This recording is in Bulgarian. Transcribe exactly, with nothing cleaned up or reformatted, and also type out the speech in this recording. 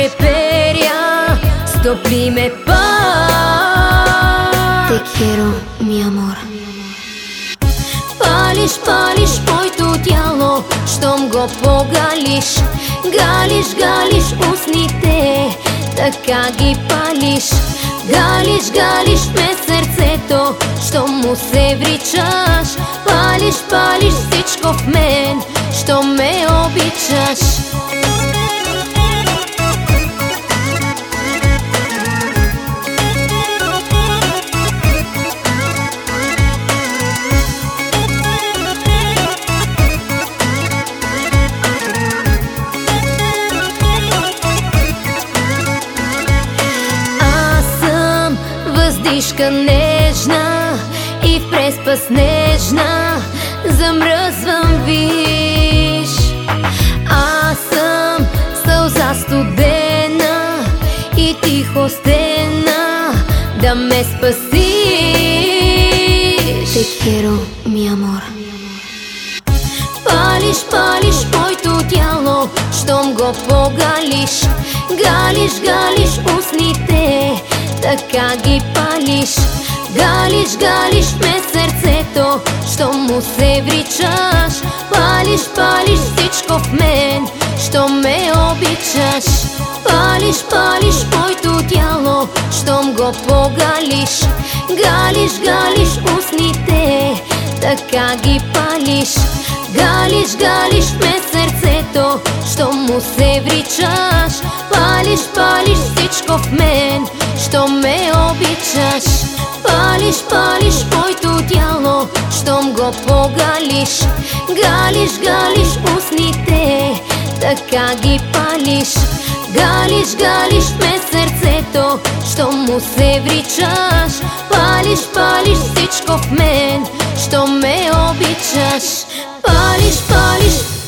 перя, стопли ме пак. Te quiero, mi amor. Палиш, палиш моето тяло, щом го погалиш. Галиш, галиш устните, така ги палиш. Галиш, галиш ме сърцето, щом му се вричаш. Палиш, палиш всичко в мен, щом ме обичаш. Въздишка нежна и в преспа снежна замръзвам, виж. Аз съм сълза студена и тихо стена да ме спасиш. Te quiero, mi amor. Палиш, палиш моето тяло, щом го погалиш. Галиш, галиш устните, така ги палиш. Галиш, галиш ме сърцето, щом му се вричаш. Палиш, палиш всичко в мен, щом ме обичаш. Палиш, палиш моето тяло, щом го погалиш. Галиш, галиш устните, така ги палиш. Галиш, галиш ме сърцето, щом му се вричаш. Палиш, палиш всичко в мен, щом ме обичаш. Палиш, палиш моето тяло, щом го погалиш. Галиш, галиш устните, така ги палиш. Галиш, галиш ме сърцето, щом му се вричаш. Палиш, палиш всичко в мен, щом ме обичаш. Палиш, палиш